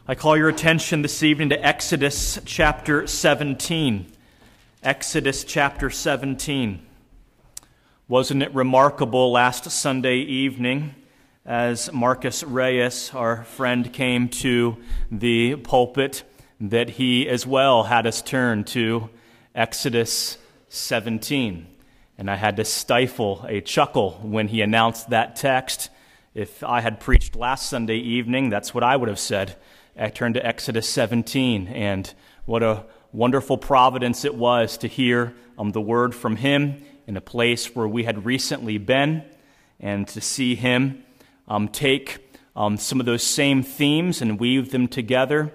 I call your attention this evening to Exodus chapter 17. Exodus chapter 17. Wasn't it remarkable last Sunday evening as Marcus Reyes, our friend, came to the pulpit that he as well had us turn to Exodus 17. And I had to stifle a chuckle when he announced that text. If I had preached last Sunday evening, that's what I would have said. I turned to Exodus 17, and what a wonderful providence it was to hear the word from him in a place where we had recently been, and to see him take some of those same themes and weave them together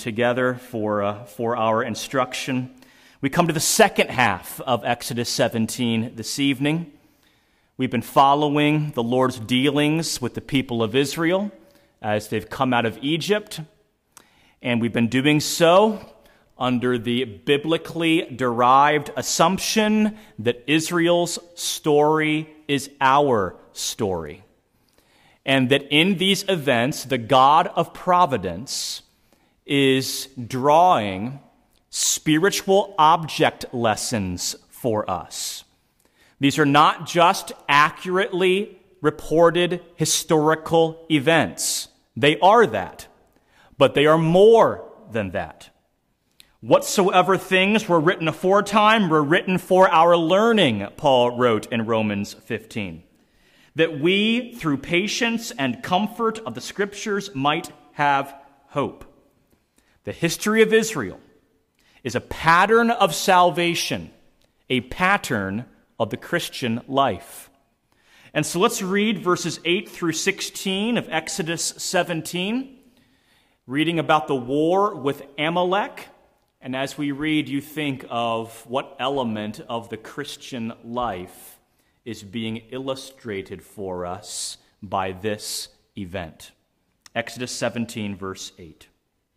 for our instruction. We come to the second half of Exodus 17 this evening. We've been following the Lord's dealings with the people of Israel as they've come out of Egypt. And we've been doing so under the biblically derived assumption that Israel's story is our story. And that in these events, the God of providence is drawing spiritual object lessons for us. These are not just accurately reported historical events. They are that. But they are more than that. Whatsoever things were written aforetime were written for our learning, Paul wrote in Romans 15, that we, through patience and comfort of the Scriptures, might have hope. The history of Israel is a pattern of salvation, a pattern of the Christian life. And so let's read verses 8 through 16 of Exodus 17. Reading about the war with Amalek, and as we read, you think of what element of the Christian life is being illustrated for us by this event. Exodus 17, verse 8.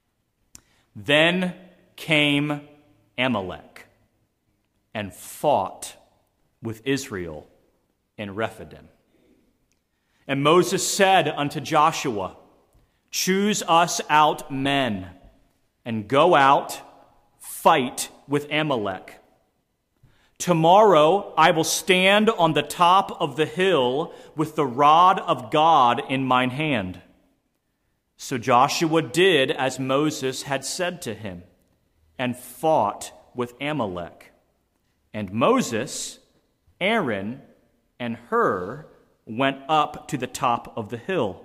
Then came Amalek and fought with Israel in Rephidim. And Moses said unto Joshua, choose us out men, and go out, fight with Amalek. Tomorrow I will stand on the top of the hill with the rod of God in mine hand. So Joshua did as Moses had said to him, and fought with Amalek. And Moses, Aaron, and Hur went up to the top of the hill.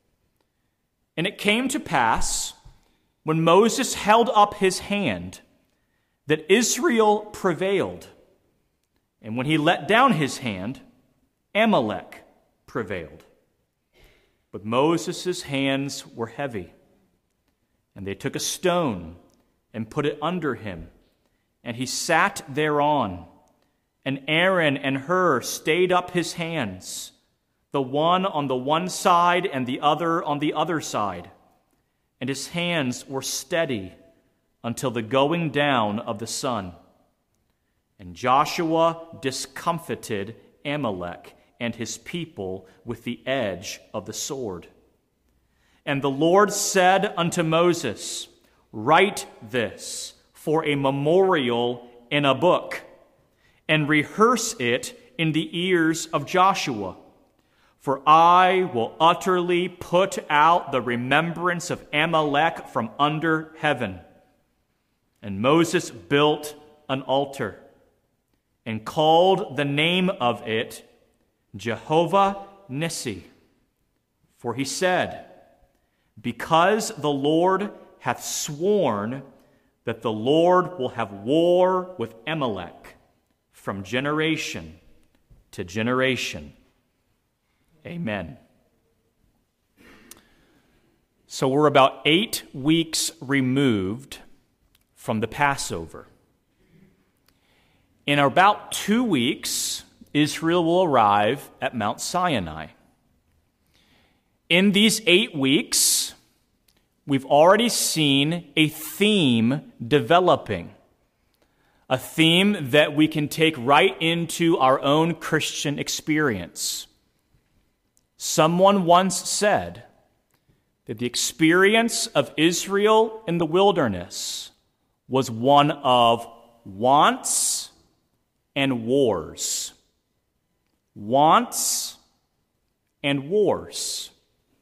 And it came to pass, when Moses held up his hand, that Israel prevailed. And when he let down his hand, Amalek prevailed. But Moses' hands were heavy. And they took a stone and put it under him, and he sat thereon. And Aaron and Hur stayed up his hands, the one on the one side and the other on the other side. And his hands were steady until the going down of the sun. And Joshua discomfited Amalek and his people with the edge of the sword. And the Lord said unto Moses, write this for a memorial in a book, and rehearse it in the ears of Joshua. For I will utterly put out the remembrance of Amalek from under heaven. And Moses built an altar and called the name of it Jehovah Nissi. For he said, because the Lord hath sworn that the Lord will have war with Amalek from generation to generation. Amen. So we're about 8 weeks removed from the Passover. In about 2 weeks, Israel will arrive at Mount Sinai. In these 8 weeks, we've already seen a theme developing, a theme that we can take right into our own Christian experience. Someone once said that the experience of Israel in the wilderness was one of wants and wars. Wants and wars.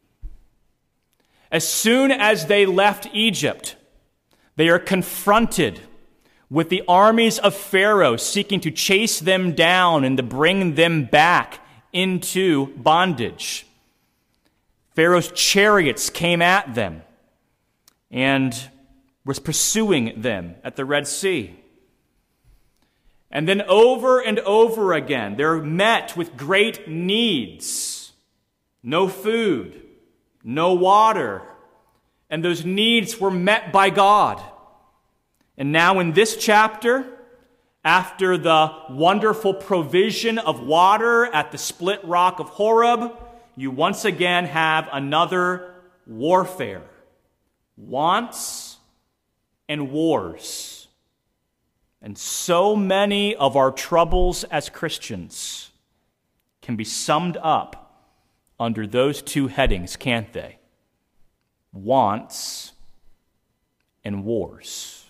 As soon as they left Egypt, they are confronted with the armies of Pharaoh seeking to chase them down and to bring them back into bondage. Pharaoh's chariots came at them and was pursuing them at the Red Sea. And then over and over again, they're met with great needs. No food, no water. And those needs were met by God. And now in this chapter, after the wonderful provision of water at the split rock of Horeb, you once again have another warfare. Wants and wars. And so many of our troubles as Christians can be summed up under those two headings, can't they? Wants and wars.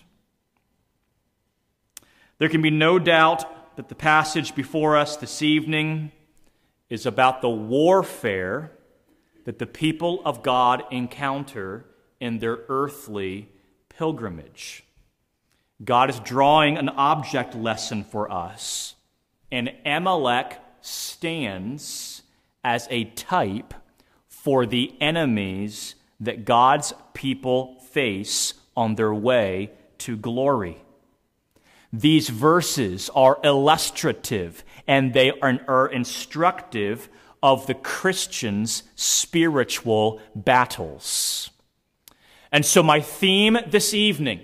There can be no doubt that the passage before us this evening is about the warfare that the people of God encounter in their earthly pilgrimage. God is drawing an object lesson for us, and Amalek stands as a type for the enemies that God's people face on their way to glory. These verses are illustrative and they are instructive of the Christian's spiritual battles. And so my theme this evening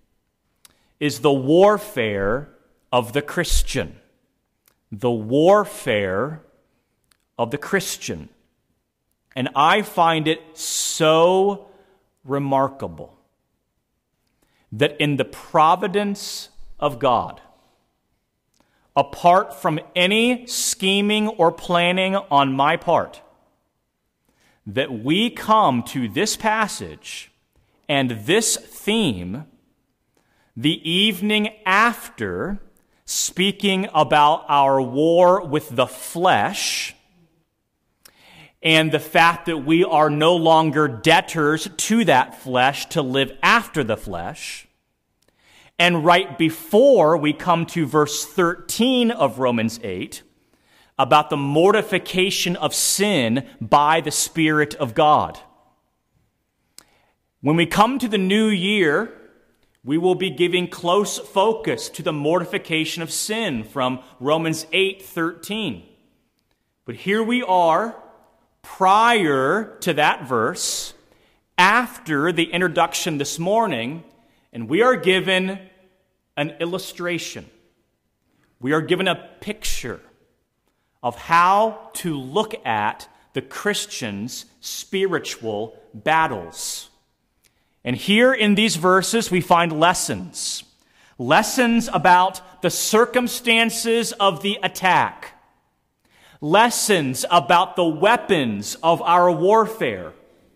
is the warfare of the Christian. The warfare of the Christian. And I find it so remarkable that in the providence of God, apart from any scheming or planning on my part, that we come to this passage and this theme the evening after speaking about our war with the flesh and the fact that we are no longer debtors to that flesh to live after the flesh. And right before we come to verse 13 of Romans 8, about the mortification of sin by the Spirit of God. When we come to the new year, we will be giving close focus to the mortification of sin from Romans 8:13. But here we are, prior to that verse, after the introduction this morning, and we are given an illustration. We are given a picture of how to look at the Christian's spiritual battles. And here in these verses we find lessons. Lessons about the circumstances of the attack. Lessons about the weapons of our warfare.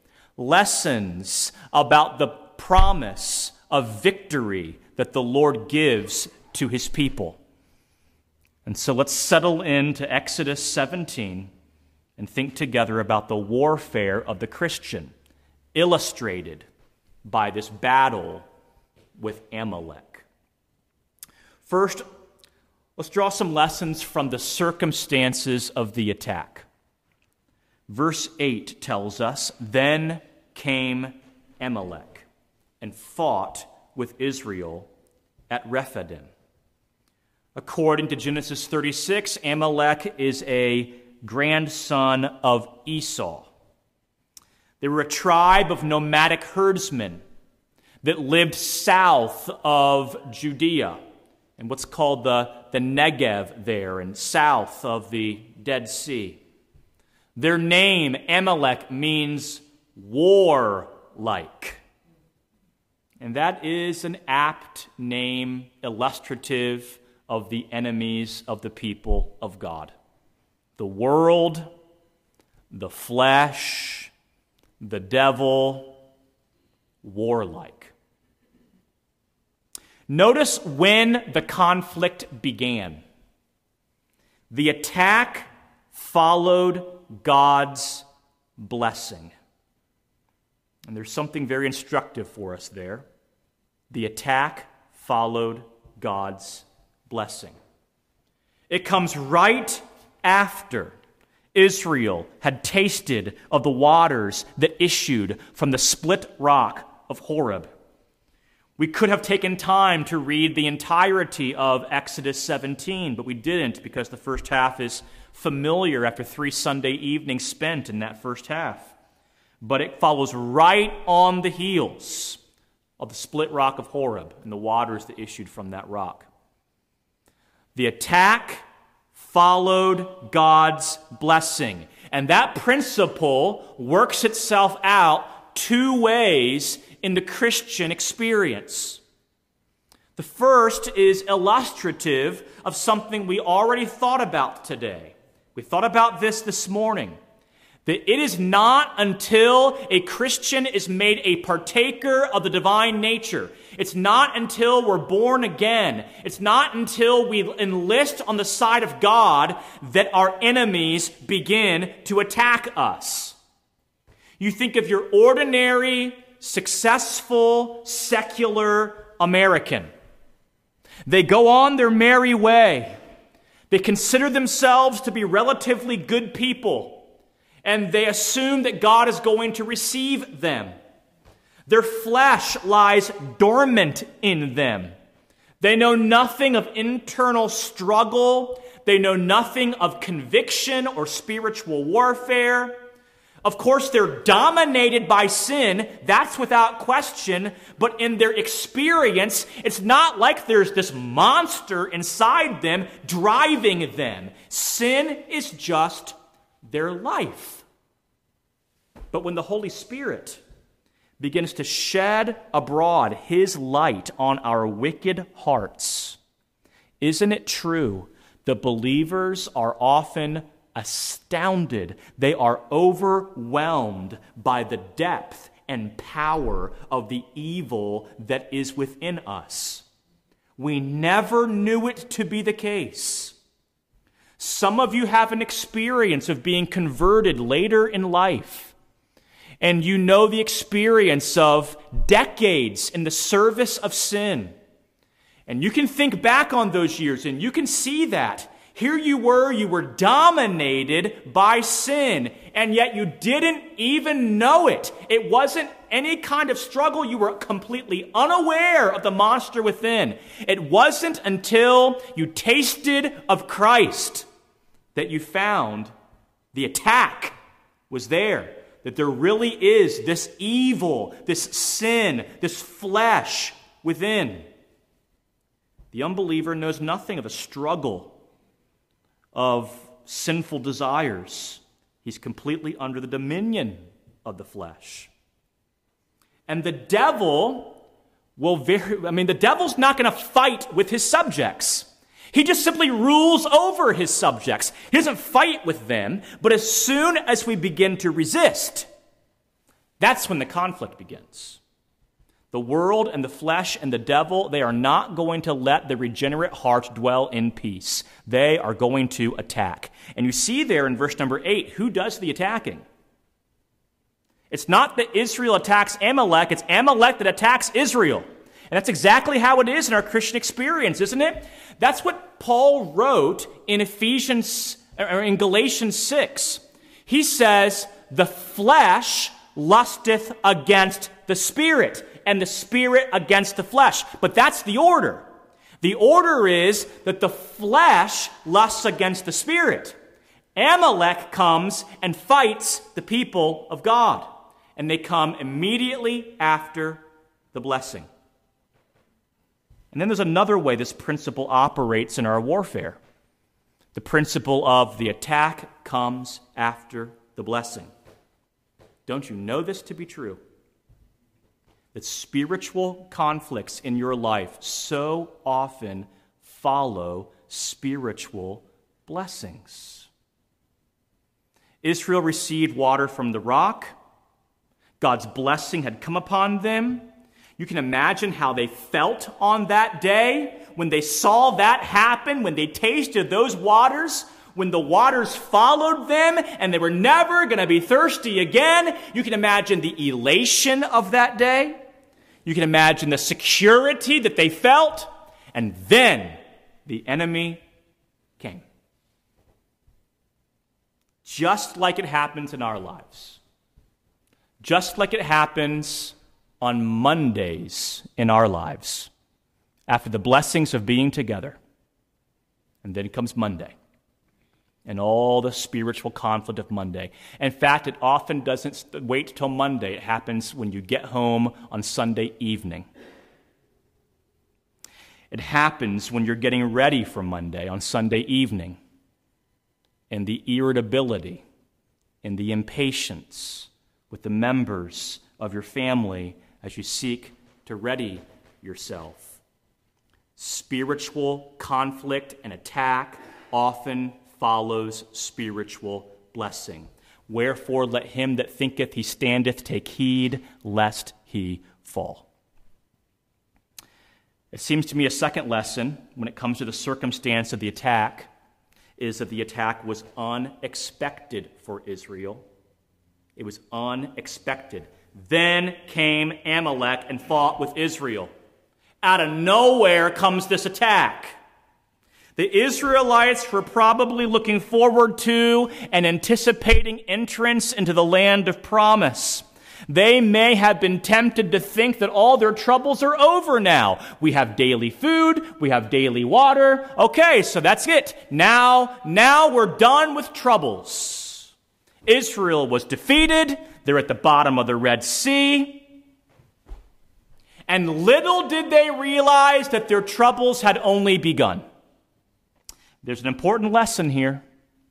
Lessons about the promise of victory that the Lord gives to his people. And so let's settle into Exodus 17 and think together about the warfare of the Christian, illustrated by this battle with Amalek. First, let's draw some lessons from the circumstances of the attack. Verse 8 tells us, "Then came Amalek and fought with Israel at Rephidim." According to Genesis 36, Amalek is a grandson of Esau. They were a tribe of nomadic herdsmen that lived south of Judea and what's called the Negev there and south of the Dead Sea. Their name, Amalek, means warlike. And that is an apt name illustrative of the enemies of the people of God. The world, the flesh, the devil, warlike. Notice when the conflict began. The attack followed God's blessing. And there's something very instructive for us there. The attack followed God's blessing. It comes right after Israel had tasted of the waters that issued from the split rock of Horeb. We could have taken time to read the entirety of Exodus 17, but we didn't because the first half is familiar after 3 Sunday evenings spent in that first half. But it follows right on the heels of the split rock of Horeb and the waters that issued from that rock. The attack followed God's blessing. And that principle works itself out 2 ways in the Christian experience. The first is illustrative of something we already thought about today. We thought about this morning. That it is not until a Christian is made a partaker of the divine nature. It's not until we're born again. It's not until we enlist on the side of God that our enemies begin to attack us. You think of your ordinary, successful, secular American. They go on their merry way. They consider themselves to be relatively good people. And they assume that God is going to receive them. Their flesh lies dormant in them. They know nothing of internal struggle. They know nothing of conviction or spiritual warfare. Of course, they're dominated by sin. That's without question. But in their experience, it's not like there's this monster inside them driving them. Sin is just their life. But when the Holy Spirit begins to shed abroad His light on our wicked hearts, isn't it true that believers are often astounded? They are overwhelmed by the depth and power of the evil that is within us. We never knew it to be the case. Some of you have an experience of being converted later in life, and you know the experience of decades in the service of sin. And you can think back on those years, and you can see that. Here you were dominated by sin, and yet you didn't even know it. It wasn't any kind of struggle. You were completely unaware of the monster within. It wasn't until you tasted of Christ that you found the attack was there, that there really is this evil, this sin, this flesh within. The unbeliever knows nothing of a struggle of sinful desires. He's completely under the dominion of the flesh. And the devil the devil's not going to fight with his subjects. He just simply rules over his subjects. He doesn't fight with them, but as soon as we begin to resist, that's when the conflict begins. The world and the flesh and the devil, they are not going to let the regenerate heart dwell in peace. They are going to attack. And you see there in verse number 8, who does the attacking? It's not that Israel attacks Amalek, it's Amalek that attacks Israel. And that's exactly how it is in our Christian experience, isn't it? That's what Paul wrote in Galatians 6. He says, the flesh lusteth against the spirit, and the spirit against the flesh. But that's the order. The order is that the flesh lusts against the spirit. Amalek comes and fights the people of God, and they come immediately after the blessing. And then there's another way this principle operates in our warfare. The principle of the attack comes after the blessing. Don't you know this to be true? That spiritual conflicts in your life so often follow spiritual blessings. Israel received water from the rock. God's blessing had come upon them. You can imagine how they felt on that day when they saw that happen, when they tasted those waters, when the waters followed them and they were never going to be thirsty again. You can imagine the elation of that day. You can imagine the security that they felt. And then the enemy came. Just like it happens in our lives. Just like it happens on Mondays in our lives. After the blessings of being together. And then comes Monday. And all the spiritual conflict of Monday. In fact, it often doesn't wait till Monday. It happens when you get home on Sunday evening. It happens when you're getting ready for Monday on Sunday evening. And the irritability and the impatience with the members of your family as you seek to ready yourself. Spiritual conflict and attack often follows spiritual blessing. Wherefore let him that thinketh he standeth take heed lest he fall. It seems to me a second lesson when it comes to the circumstance of the attack is that the attack was unexpected for Israel. It was unexpected. Then came Amalek and fought with Israel. Out of nowhere comes this attack. The Israelites were probably looking forward to and anticipating entrance into the land of promise. They may have been tempted to think that all their troubles are over now. We have daily food, we have daily water. Okay, so that's it. Now we're done with troubles. Israel was defeated. They're at the bottom of the Red Sea. And little did they realize that their troubles had only begun. There's an important lesson here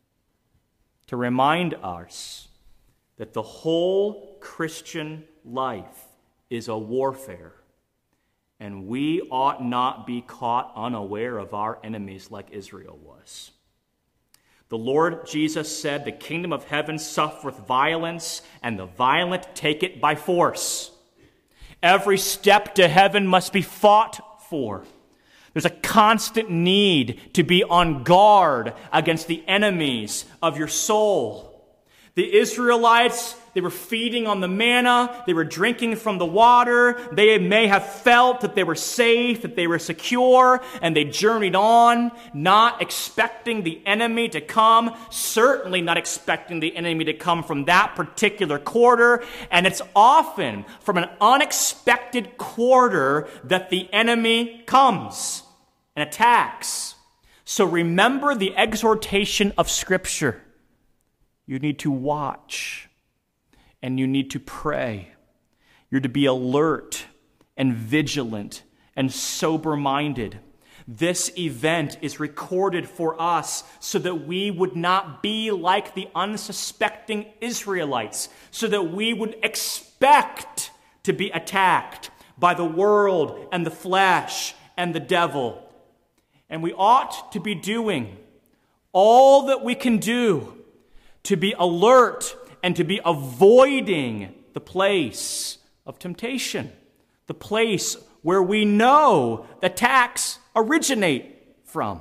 to remind us that the whole Christian life is a warfare, and we ought not be caught unaware of our enemies like Israel was. The Lord Jesus said, "The kingdom of heaven suffereth violence, and the violent take it by force." Every step to heaven must be fought for. There's a constant need to be on guard against the enemies of your soul. The Israelites, they were feeding on the manna. They were drinking from the water. They may have felt that they were safe, that they were secure, and they journeyed on, not expecting the enemy to come, certainly not expecting the enemy to come from that particular quarter. And it's often from an unexpected quarter that the enemy comes and attacks. So remember the exhortation of Scripture. You need to watch, and you need to pray. You're to be alert and vigilant and sober-minded. This event is recorded for us so that we would not be like the unsuspecting Israelites, so that we would expect to be attacked by the world and the flesh and the devil. And we ought to be doing all that we can do to be alert and to be avoiding the place of temptation, the place where we know attacks originate from.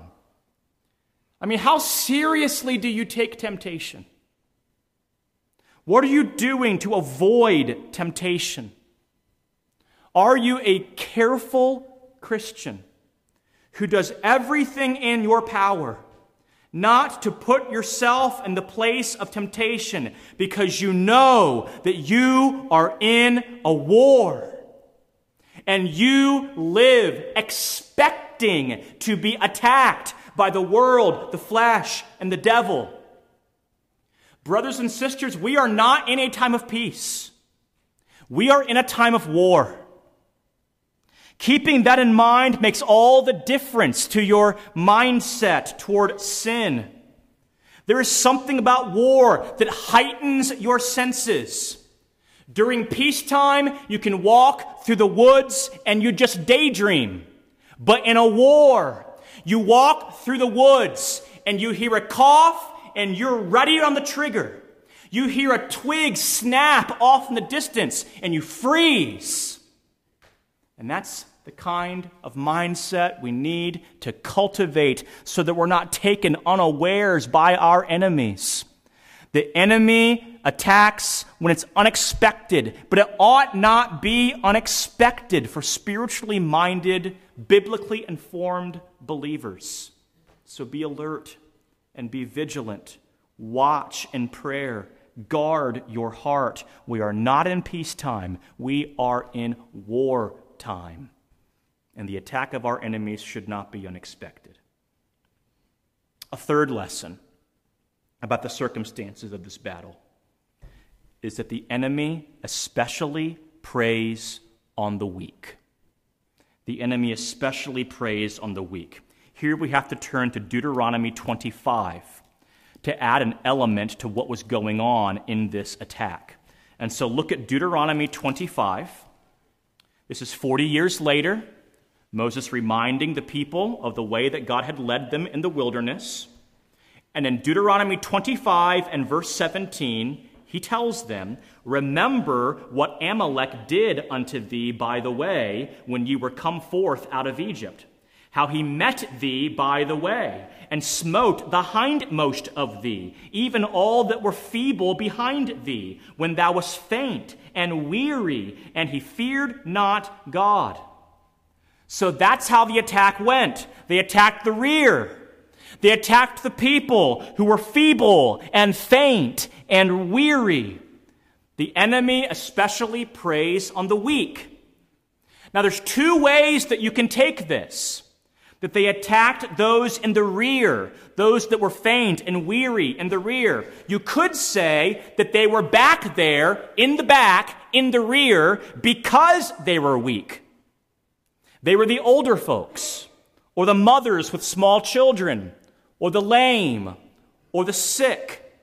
I mean, how seriously do you take temptation? What are you doing to avoid temptation? Are you a careful Christian who does everything in your power not to put yourself in the place of temptation because you know that you are in a war and you live expecting to be attacked by the world, the flesh, and the devil? Brothers and sisters, we are not in a time of peace. We are in a time of war. Keeping that in mind makes all the difference to your mindset toward sin. There is something about war that heightens your senses. During peacetime, you can walk through the woods and you just daydream. But in a war, you walk through the woods and you hear a cough and you're ready on the trigger. You hear a twig snap off in the distance, and you freeze. And that's the kind of mindset we need to cultivate so that we're not taken unawares by our enemies. The enemy attacks when it's unexpected, but it ought not be unexpected for spiritually minded, biblically informed believers. So be alert and be vigilant. Watch in prayer. Guard your heart. We are not in peacetime. We are in wartime. And the attack of our enemies should not be unexpected. A third lesson about the circumstances of this battle is that the enemy especially preys on the weak. The enemy especially preys on the weak. Here we have to turn to Deuteronomy 25 to add an element to what was going on in this attack. And so look at Deuteronomy 25. This is 40 years later. Moses reminding the people of the way that God had led them in the wilderness. And in Deuteronomy 25 and verse 17, he tells them, "Remember what Amalek did unto thee by the way when ye were come forth out of Egypt, how he met thee by the way, and smote the hindmost of thee, even all that were feeble behind thee, when thou wast faint and weary, and he feared not God." So that's how the attack went. They attacked the rear. They attacked the people who were feeble and faint and weary. The enemy especially preys on the weak. Now there's two ways that you can take this. That they attacked those in the rear, those that were faint and weary in the rear. You could say that they were back there, in the back, in the rear, because they were weak. They were the older folks, or the mothers with small children, or the lame, or the sick.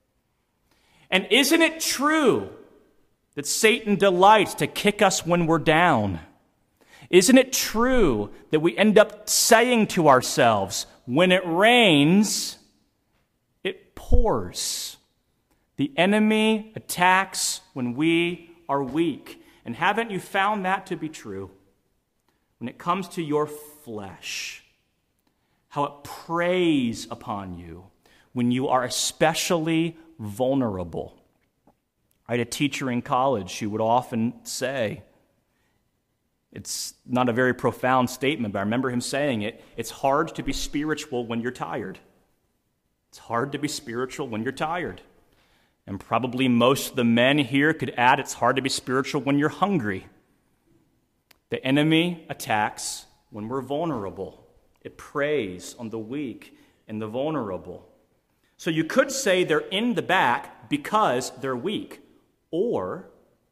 And isn't it true that Satan delights to kick us when we're down? Isn't it true that we end up saying to ourselves, when it rains, it pours? The enemy attacks when we are weak. And haven't you found that to be true? When it comes to your flesh, how it preys upon you when you are especially vulnerable. I had a teacher in college who would often say, it's not a very profound statement, but I remember him saying it, it's hard to be spiritual when you're tired. It's hard to be spiritual when you're tired. And probably most of the men here could add, it's hard to be spiritual when you're hungry. The enemy attacks when we're vulnerable. It preys on the weak and the vulnerable. So you could say they're in the back because they're weak. Or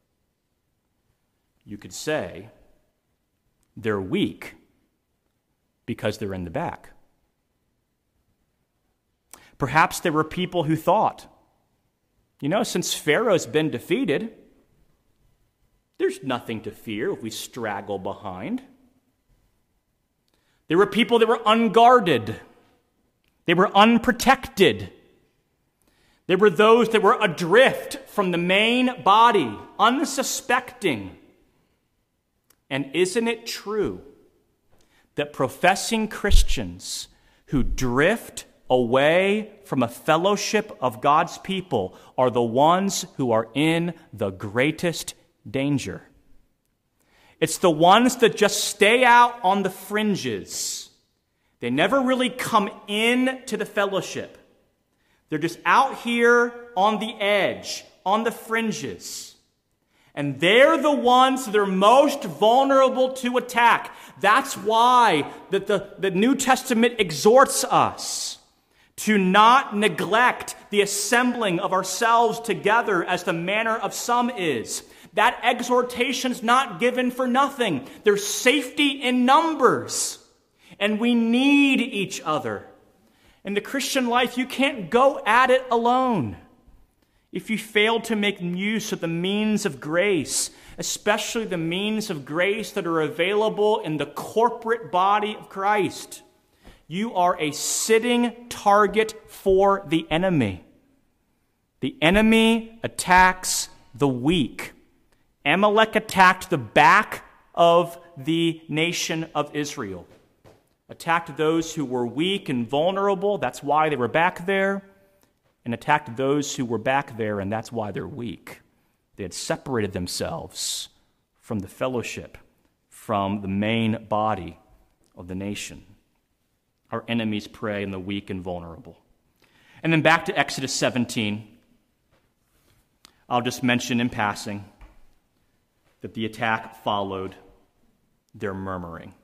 you could say they're weak because they're in the back. Perhaps there were people who thought, since Pharaoh's been defeated, there's nothing to fear if we straggle behind. There were people that were unguarded. They were unprotected. There were those that were adrift from the main body, unsuspecting. And isn't it true that professing Christians who drift away from a fellowship of God's people are the ones who are in the greatest danger? It's the ones that just stay out on the fringes. They never really come in to the fellowship. They're just out here on the edge, on the fringes. And they're the ones that are most vulnerable to attack. That's why the New Testament exhorts us to not neglect the assembling of ourselves together as the manner of some is. That exhortation's not given for nothing. There's safety in numbers. And we need each other. In the Christian life, you can't go at it alone. If you fail to make use of the means of grace, especially the means of grace that are available in the corporate body of Christ, you are a sitting target for the enemy. The enemy attacks the weak. Amalek attacked the back of the nation of Israel, attacked those who were weak and vulnerable. That's why they were back there. And attacked those who were back there, and that's why they're weak. They had separated themselves from the fellowship, from the main body of the nation. Our enemies prey on the weak and vulnerable. And then back to Exodus 17. I'll just mention in passing that the attack followed their murmuring.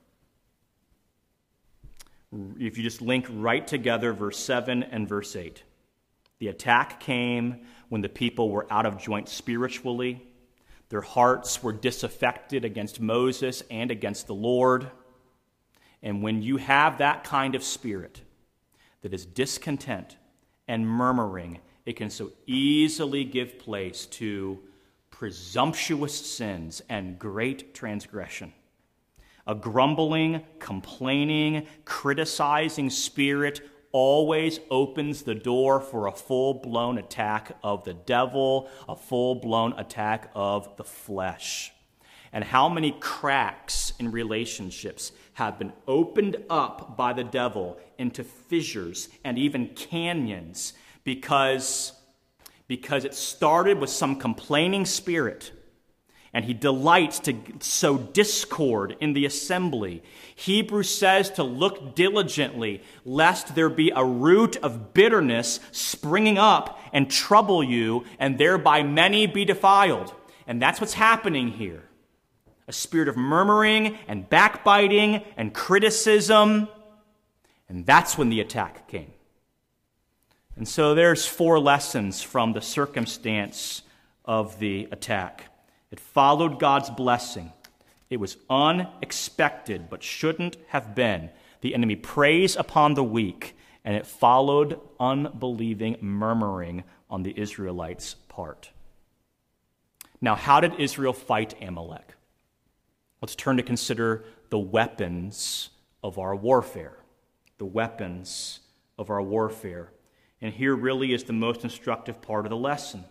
If you just link right together verse 7 and verse 8. The attack came when the people were out of joint spiritually. Their hearts were disaffected against Moses and against the Lord. And when you have that kind of spirit that is discontent and murmuring, it can so easily give place to presumptuous sins and great transgression. A grumbling, complaining, criticizing spirit always opens the door for a full-blown attack of the devil, a full-blown attack of the flesh. And how many cracks in relationships have been opened up by the devil into fissures and even canyons because it started with some complaining spirit, and he delights to sow discord in the assembly. Hebrews says to look diligently, lest there be a root of bitterness springing up and trouble you, and thereby many be defiled. And that's what's happening here. A spirit of murmuring and backbiting and criticism. And that's when the attack came. And so there's 4 lessons from the circumstance of the attack. It followed God's blessing. It was unexpected, but shouldn't have been. The enemy preys upon the weak, and it followed unbelieving murmuring on the Israelites' part. Now, how did Israel fight Amalek? Let's turn to consider the weapons of our warfare. The weapons of our warfare. And here really is the most instructive part of the lesson.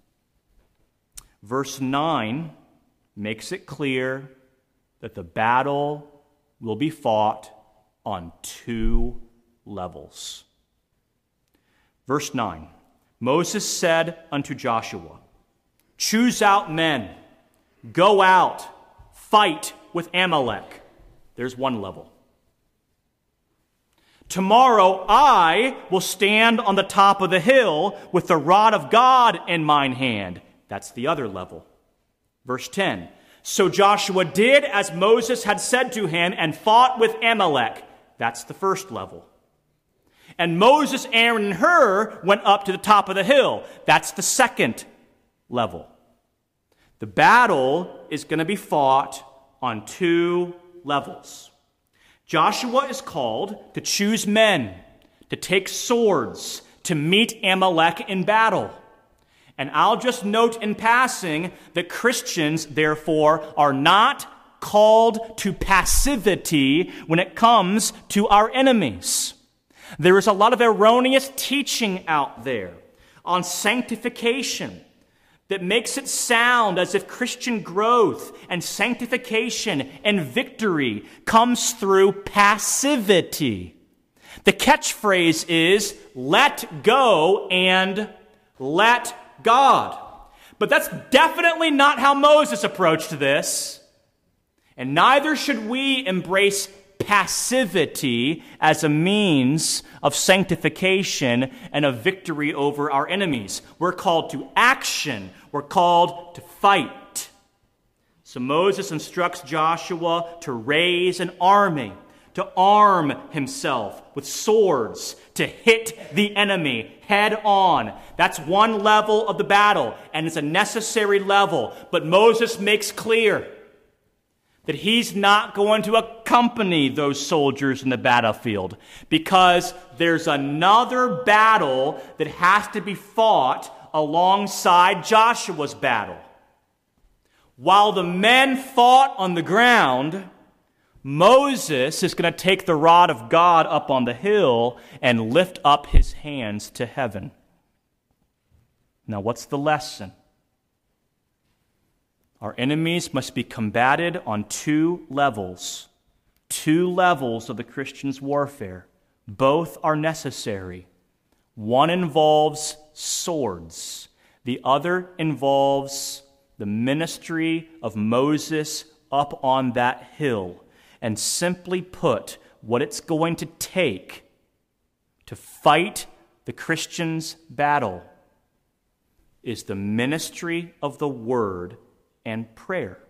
Verse 9 makes it clear that the battle will be fought on 2 levels. Verse 9, Moses said unto Joshua, "Choose out men, go out, fight with Amalek." There's one level. "Tomorrow I will stand on the top of the hill with the rod of God in mine hand." That's the other level. Verse 10, "So Joshua did as Moses had said to him and fought with Amalek." That's the first level. "And Moses, Aaron, and Hur went up to the top of the hill." That's the second level. The battle is going to be fought on 2 levels. Joshua is called to choose men, to take swords, to meet Amalek in battle. And I'll just note in passing that Christians, therefore, are not called to passivity when it comes to our enemies. There is a lot of erroneous teaching out there on sanctification that makes it sound as if Christian growth and sanctification and victory comes through passivity. The catchphrase is, "Let go and let God." But that's definitely not how Moses approached this. And neither should we embrace passivity as a means of sanctification and of victory over our enemies. We're called to action. We're called to fight. So Moses instructs Joshua to raise an army, to arm himself with swords, to hit the enemy head on. That's one level of the battle, and it's a necessary level. But Moses makes clear that he's not going to accompany those soldiers in the battlefield because there's another battle that has to be fought alongside Joshua's battle. While the men fought on the ground, Moses is going to take the rod of God up on the hill and lift up his hands to heaven. Now, what's the lesson? Our enemies must be combated on two levels of the Christian's warfare. Both are necessary. One involves swords. The other involves the ministry of Moses up on that hill. And simply put, what it's going to take to fight the Christian's battle is the ministry of the word and prayer.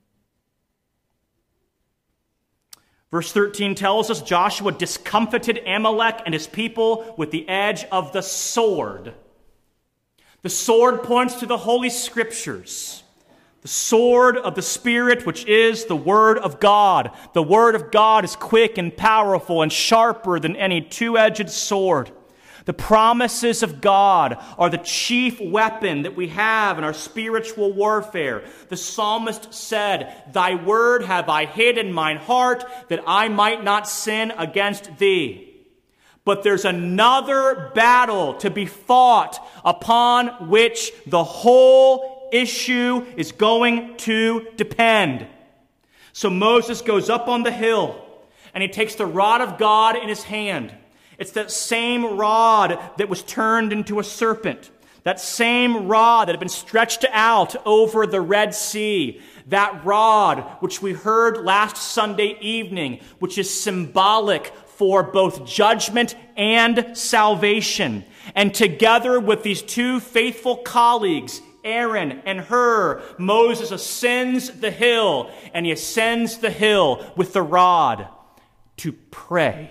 Verse 13 tells us Joshua discomfited Amalek and his people with the edge of the sword. The sword points to the Holy Scriptures. The sword of the Spirit, which is the Word of God. The Word of God is quick and powerful and sharper than any two-edged sword. The promises of God are the chief weapon that we have in our spiritual warfare. The psalmist said, "Thy word have I hid in mine heart, that I might not sin against thee." But there's another battle to be fought upon which the whole issue is going to depend. So Moses goes up on the hill, and he takes the rod of God in his hand. It's that same rod that was turned into a serpent. That same rod that had been stretched out over the Red Sea. That rod which we heard last Sunday evening, which is symbolic for both judgment and salvation. And together with these two faithful colleagues, Aaron and Hur, Moses ascends the hill, and he ascends the hill with the rod to pray.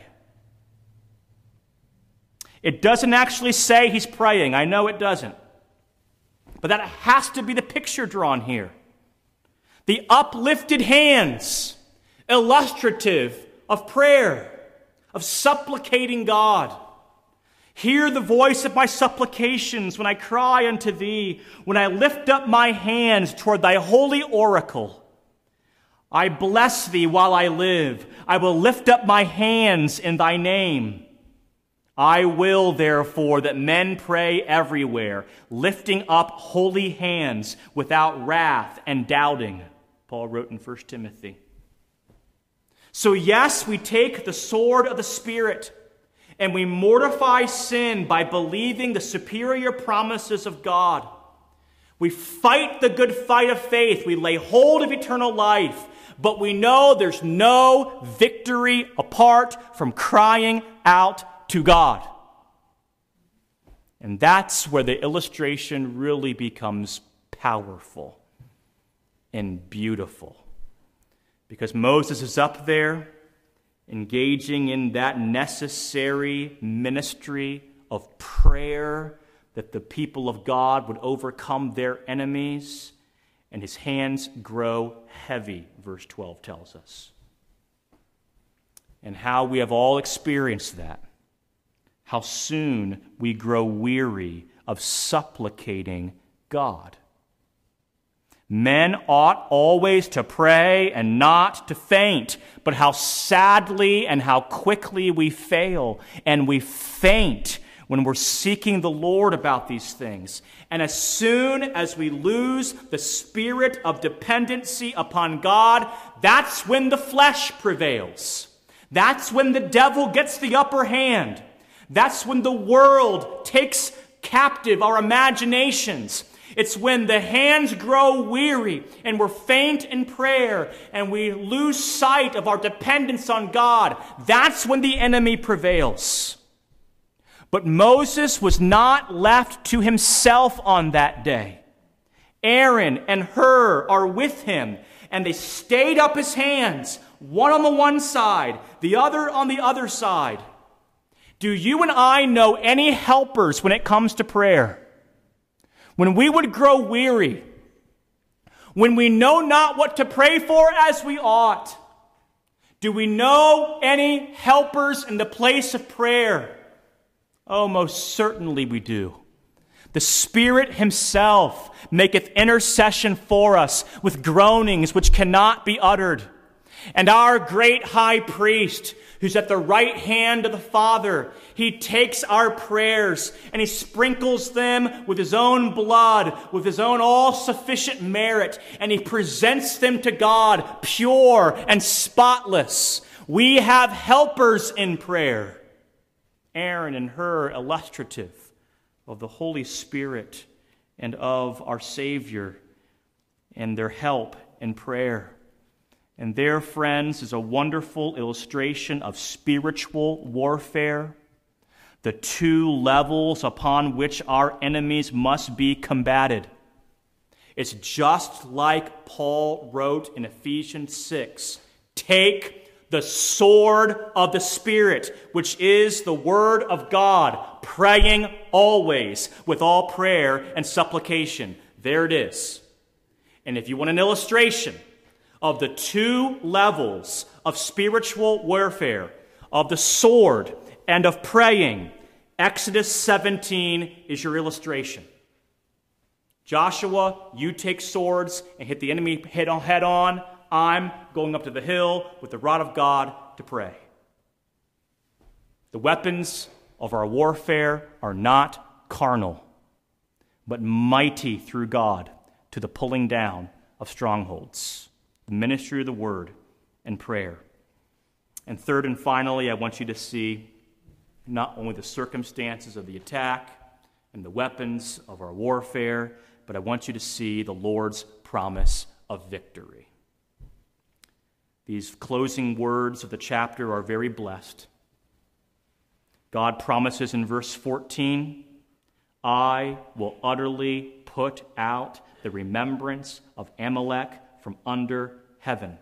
It doesn't actually say he's praying. I know it doesn't. But that has to be the picture drawn here. The uplifted hands, illustrative of prayer, of supplicating God. Hear the voice of my supplications when I cry unto thee, when I lift up my hands toward thy holy oracle. I bless thee while I live. I will lift up my hands in thy name. I will, therefore, that men pray everywhere, lifting up holy hands without wrath and doubting, Paul wrote in 1 Timothy. So yes, we take the sword of the Spirit, and we mortify sin by believing the superior promises of God. We fight the good fight of faith. We lay hold of eternal life, but we know there's no victory apart from crying out to God. And that's where the illustration really becomes powerful and beautiful. Because Moses is up there engaging in that necessary ministry of prayer that the people of God would overcome their enemies, and his hands grow heavy, verse 12 tells us. And how we have all experienced that. How soon we grow weary of supplicating God. Men ought always to pray and not to faint, but how sadly and how quickly we fail, and we faint when we're seeking the Lord about these things. And as soon as we lose the spirit of dependency upon God, that's when the flesh prevails. That's when the devil gets the upper hand. That's when the world takes captive our imaginations. It's when the hands grow weary and we're faint in prayer and we lose sight of our dependence on God. That's when the enemy prevails. But Moses was not left to himself on that day. Aaron and Hur are with him, and they stayed up his hands, one on the one side, the other on the other side. Do you and I know any helpers when it comes to prayer? When we would grow weary, when we know not what to pray for as we ought, do we know any helpers in the place of prayer? Oh, most certainly we do. The Spirit himself maketh intercession for us with groanings which cannot be uttered. And our great high priest, who's at the right hand of the Father, he takes our prayers and he sprinkles them with his own blood, with his own all-sufficient merit, and he presents them to God pure and spotless. We have helpers in prayer. Aaron and Hur, illustrative of the Holy Spirit and of our Savior and their help in prayer. And there, friends, is a wonderful illustration of spiritual warfare, the two levels upon which our enemies must be combated. It's just like Paul wrote in Ephesians 6, take the sword of the Spirit, which is the Word of God, praying always with all prayer and supplication. There it is. And if you want an illustration of the two levels of spiritual warfare, of the sword and of praying, Exodus 17 is your illustration. Joshua, you take swords and hit the enemy head on. I'm going up to the hill with the rod of God to pray. The weapons of our warfare are not carnal, but mighty through God to the pulling down of strongholds. The ministry of the word and prayer. And third and finally, I want you to see not only the circumstances of the attack and the weapons of our warfare, but I want you to see the Lord's promise of victory. These closing words of the chapter are very blessed. God promises in verse 14, I will utterly put out the remembrance of Amalek from under heaven.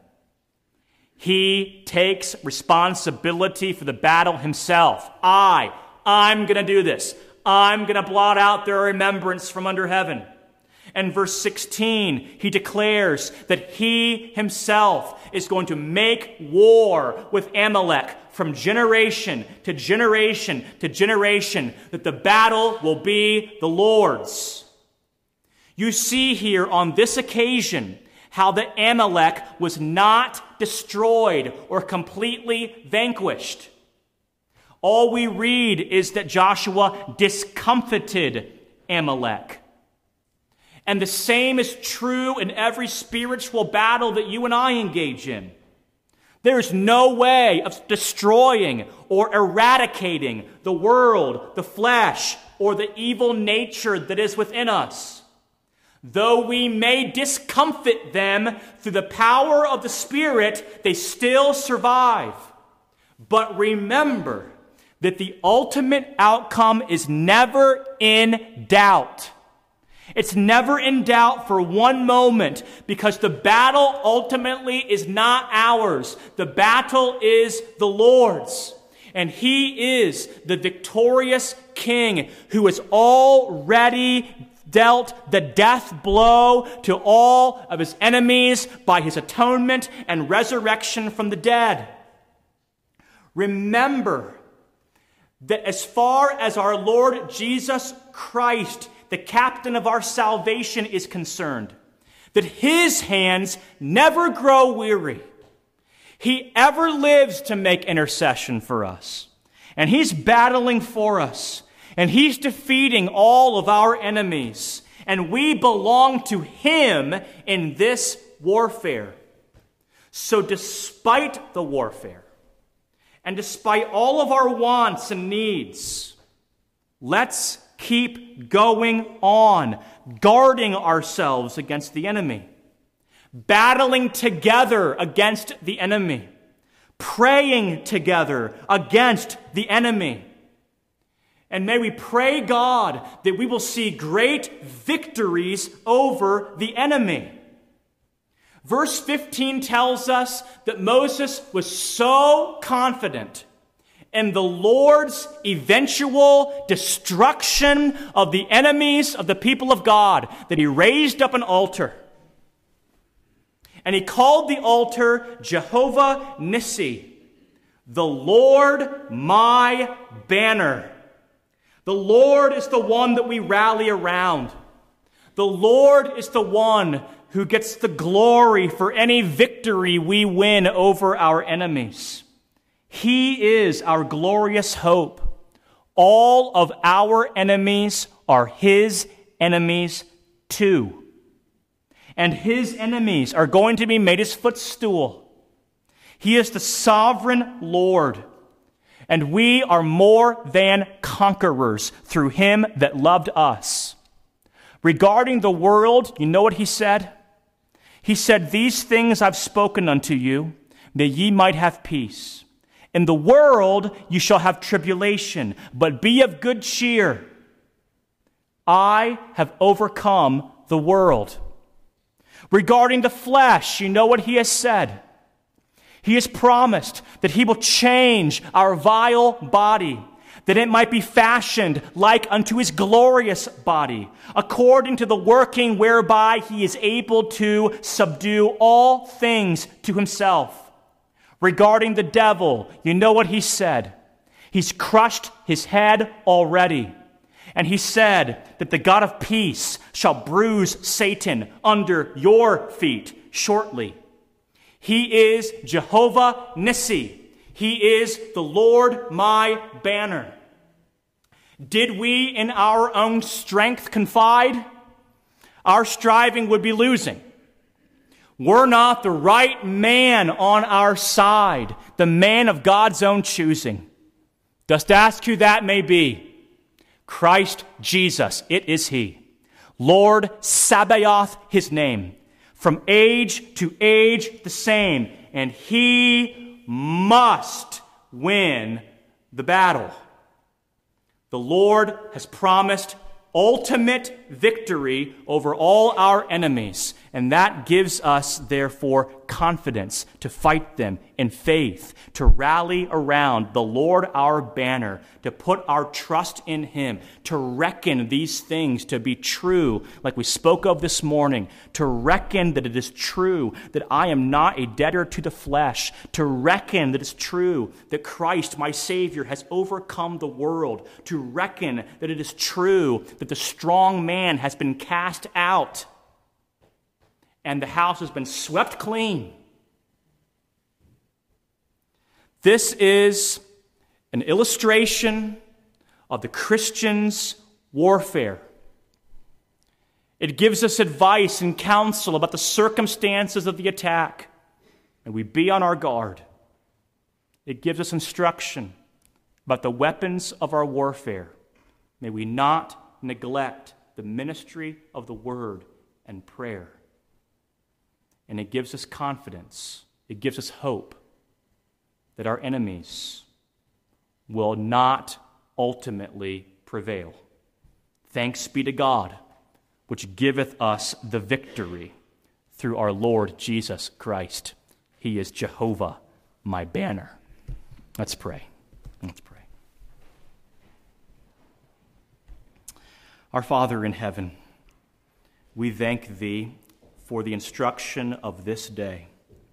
He takes responsibility for the battle himself. I'm going to do this. I'm going to blot out their remembrance from under heaven. And verse 16, he declares that he himself is going to make war with Amalek from generation to generation to generation, that the battle will be the Lord's. You see here on this occasion how the Amalek was not destroyed or completely vanquished. All we read is that Joshua discomfited Amalek. And the same is true in every spiritual battle that you and I engage in. There is no way of destroying or eradicating the world, the flesh, or the evil nature that is within us. Though we may discomfit them through the power of the Spirit, they still survive. But remember that the ultimate outcome is never in doubt. It's never in doubt for one moment, because the battle ultimately is not ours. The battle is the Lord's. And he is the victorious King who has already dealt the death blow to all of his enemies by his atonement and resurrection from the dead. Remember that as far as our Lord Jesus Christ, the captain of our salvation, is concerned, that his hands never grow weary. He ever lives to make intercession for us. And he's battling for us. And he's defeating all of our enemies. And we belong to him in this warfare. So despite the warfare, and despite all of our wants and needs, let's keep going on, guarding ourselves against the enemy, battling together against the enemy, praying together against the enemy. And may we pray God that we will see great victories over the enemy. Verse 15 tells us that Moses was so confident in the Lord's eventual destruction of the enemies of the people of God that he raised up an altar. And he called the altar Jehovah Nissi, the Lord my banner. The Lord is the one that we rally around. The Lord is the one who gets the glory for any victory we win over our enemies. He is our glorious hope. All of our enemies are his enemies too. And his enemies are going to be made his footstool. He is the sovereign Lord. And we are more than conquerors through him that loved us. Regarding the world, you know what he said? He said, "These things I've spoken unto you, that ye might have peace. In the world you shall have tribulation, but be of good cheer. I have overcome the world." Regarding the flesh, you know what he has said? He has promised that he will change our vile body, that it might be fashioned like unto his glorious body, according to the working whereby he is able to subdue all things to himself. Regarding the devil, you know what he said? He's crushed his head already. And he said that the God of peace shall bruise Satan under your feet shortly. He is Jehovah Nissi. He is the Lord my banner. Did we in our own strength confide? Our striving would be losing. Were not the right man on our side, the man of God's own choosing. Dost ask who that may be? Christ Jesus, it is he. Lord Sabaoth, his name. From age to age the same. And he must win the battle. The Lord has promised ultimate victory over all our enemies. And that gives us, therefore, confidence to fight them in faith, to rally around the Lord our banner, to put our trust in him, to reckon these things to be true, like we spoke of this morning, to reckon that it is true that I am not a debtor to the flesh, to reckon that it's true that Christ, my Savior, has overcome the world, to reckon that it is true that the strong man has been cast out, and the house has been swept clean. This is an illustration of the Christian's warfare. It gives us advice and counsel about the circumstances of the attack, and we be on our guard. It gives us instruction about the weapons of our warfare. May we not neglect the ministry of the word and prayer. And it gives us confidence, it gives us hope that our enemies will not ultimately prevail. Thanks be to God, which giveth us the victory through our Lord Jesus Christ. He is Jehovah, my banner. Let's pray. Let's pray. Our Father in heaven, we thank thee for the instruction of this day.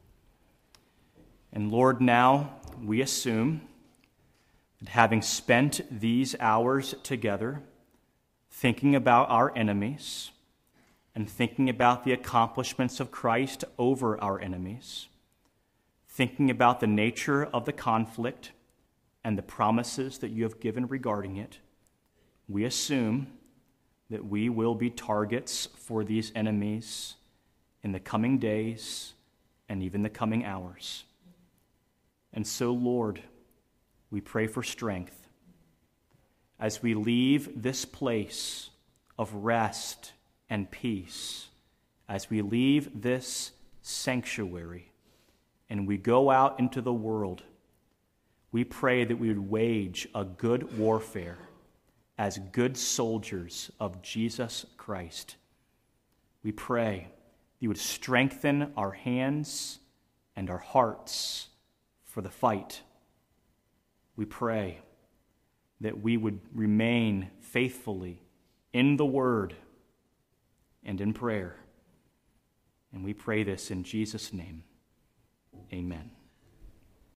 And Lord, now we assume that having spent these hours together, thinking about our enemies and thinking about the accomplishments of Christ over our enemies, thinking about the nature of the conflict and the promises that you have given regarding it, we assume that we will be targets for these enemies in the coming days and even the coming hours. And so, Lord, we pray for strength as we leave this place of rest and peace, as we leave this sanctuary and we go out into the world. We pray that we would wage a good warfare as good soldiers of Jesus Christ. We pray you would strengthen our hands and our hearts for the fight. We pray that we would remain faithfully in the Word and in prayer. And we pray this in Jesus' name. Amen.